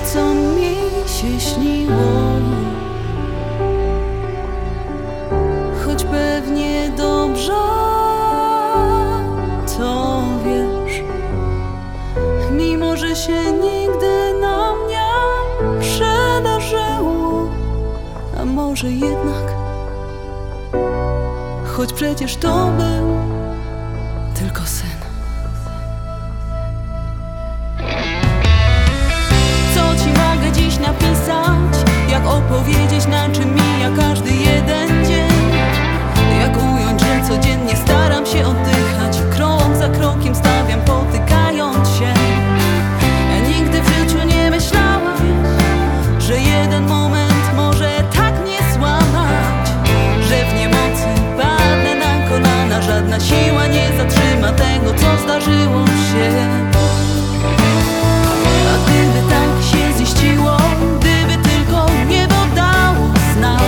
co mi się śniło. Choć pewnie dobrze to wiesz, mimo że się nigdy nam nie przydarzyło. A może jednak, choć przecież to był tylko sen. Co ci mogę dziś napisać? Jak opowiedzieć, na czym mija każdy jeden dzień? Jak ująć, że codziennie staram się oddychać, krok za krokiem stawiam, potykając się. Ja nigdy w życiu nie myślałam, że jeden moment może tak mnie złamać, że w niemocy padnę na kolana. Żadna siła nie zatrzyma tego, co zdarzyło się. A gdyby tak się ziściło, gdyby tylko niebo dało znak,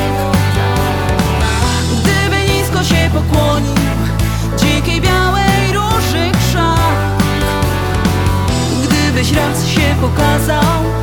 gdyby nisko się pokłonił dzikiej białej róży krzak, gdybyś raz się pokazał